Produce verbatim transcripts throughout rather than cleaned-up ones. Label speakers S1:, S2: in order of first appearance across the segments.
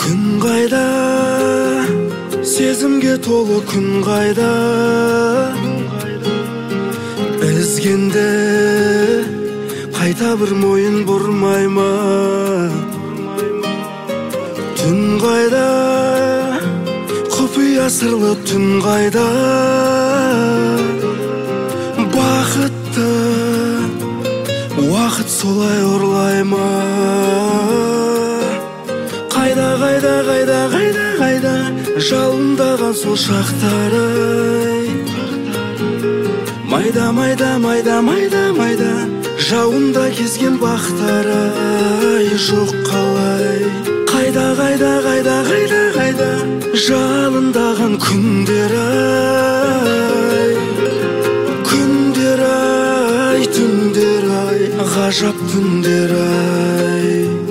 S1: Күн қайда, сезімге толы күн қайда, ізгенде қайта бір мойын бұрмай ма? Түн қайда, құпия сырлы түн қайда, бақытты уақыт солай ұрлай ма? Қайда, қайда, қайда, қайда, қайда, жалындаған сол шақтары, майда, майда, майда, майда, майда, жауында кезген бақтары, жоқ қалай. Қайда, қайда, қайда, қайда, қайда, жалындаған күндер ай, күндер ай, түндер ай, ғажап түндер ай.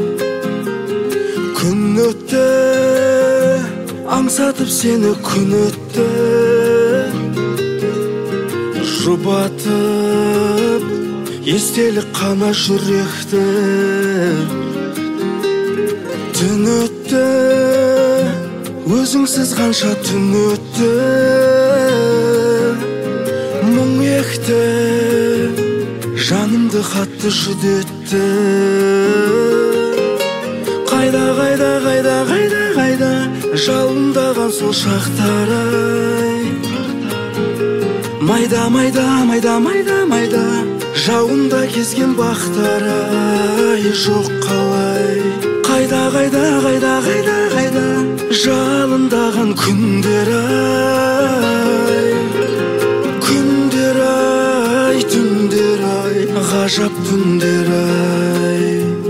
S1: Күн өтті, аңсатып сені күн өтті, жұбатып естелік қана жүректі. Түн өтті, өзіңсіз қанша түн өтті, мұң екті, жанымды қатты жүдетті. Қайда, қайда, қайда, қайда, қайда, жалындаған сол шақтары, майда, майда, майда, майда, майда, жауында кезген бақтары, жоқ қалай. Қайда, қайда, қайда, қайда, қайда, жалындаған күндер ай, күндер ай, түндер ай, ғажап түндер ай.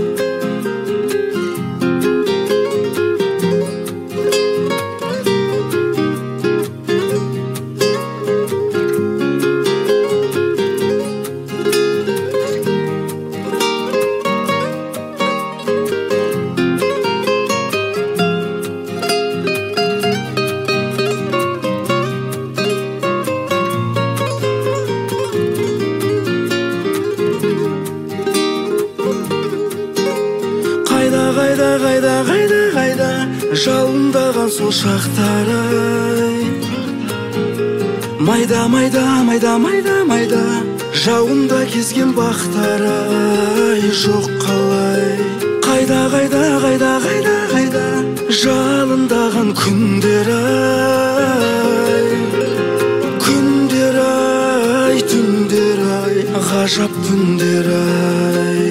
S1: Қайда, қайда, қайда, қайда, жалындаған сол шақтары, майда, майда, майда, майда, майда, жауында кезген бақтары, жоқ қалай. Қайда, қайда, қайда, қайда, қайда, жалындаған күндер ай, күндер ай, түндер ай, ғажап түндер ай.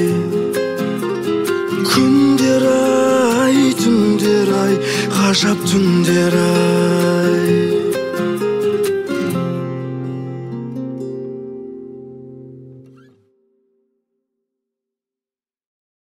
S1: Күндер ай, түндер ай, ғажап түндер ай.